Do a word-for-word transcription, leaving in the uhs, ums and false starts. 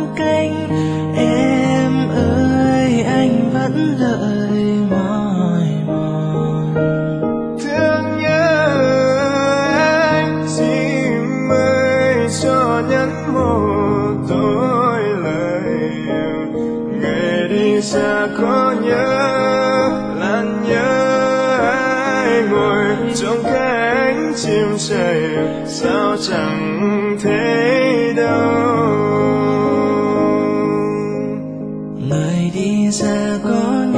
canh. Em ơi anh vẫn đợi mỏi mòn. Thương nhớ anh xin ơi cho nhắn một tôi lời yêu. Ngày đi xa có nhớ làn nhớ ai ngồi trong cái ánh chim trời sao chẳng thấy đâu. Người đi xa có nhớ